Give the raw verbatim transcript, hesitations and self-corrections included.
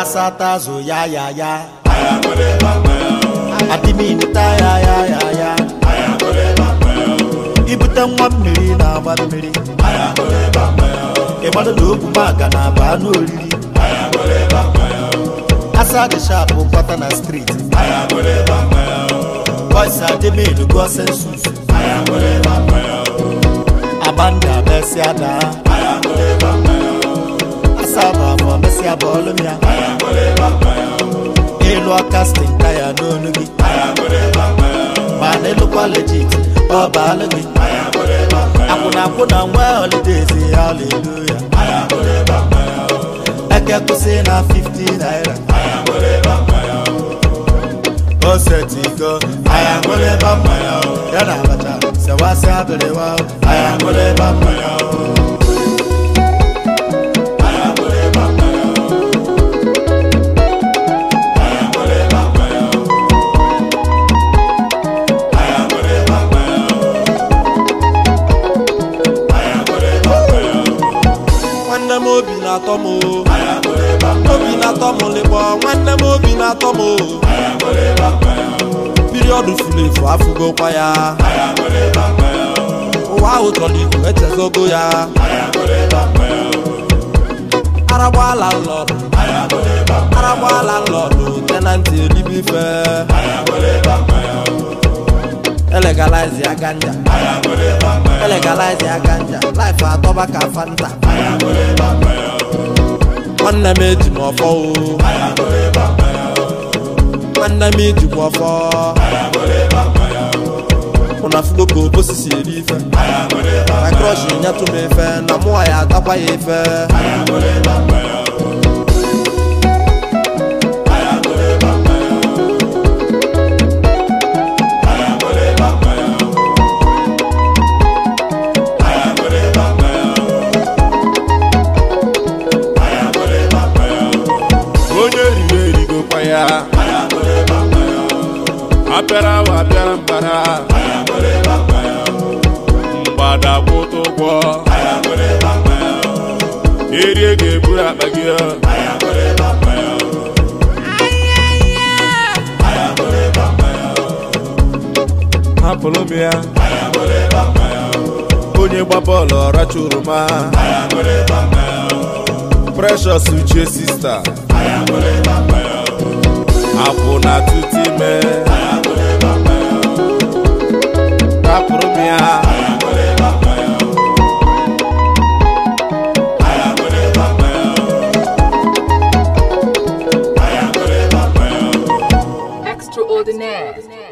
Asatazo ya ya ya. Adimini ta ya ya ya ya. Ibuta mwa mmiri na agba mmiri. Ịgbado n'okwu maga na aba n'oriri. Asa the sharp kwata na street. Boys are the main go sensus. Abanda besiada. Asaba for mesia bolumia. Elo casting tire no nugi. Man elo quality oh balagi. Akuna akuna mwa holidays hallelujah. Eke kuse na fifty naira. Oh setigo ayangole bamaya. Yana bacha se wasi abelewa. Ayangole bamaya. Obi na tomo, obi na tomo lebo, wande mo obi na tomo. Period fule for afugo kwaya. Wa utoli ku etezo go ya. Arabwa landlord, Arabwa landlord, tenant libi fe. Legalize ya ganja, legalize ya ganja. Life a tobacco fanta. One made more for one made more for on a floco pussy leaf. I crush in to me fair, no more I tapa fair. Apera wa apera mbara. Mbada boto kwa. Eri ge bura bagia. Apolomia. Onye gba bọọlụ rachuruma. Precious uche sister. Apo na tuti me. Apolomia. Extraordinaire.